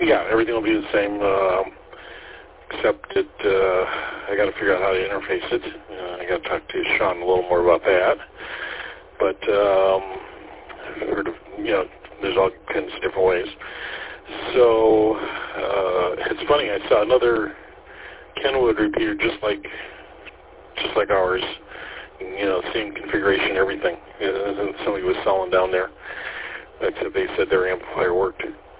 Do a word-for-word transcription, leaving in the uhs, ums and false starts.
Yeah, everything will be the same, um, except that uh, I got to figure out how to interface it. Uh, I got to talk to Sean a little more about that. But um, I've heard of, you know, there's all kinds of different ways. So uh, it's funny. I saw another Kenwood repeater just like just like ours. You know, same configuration, everything. Uh, somebody was selling down there. Except they said their amplifier worked.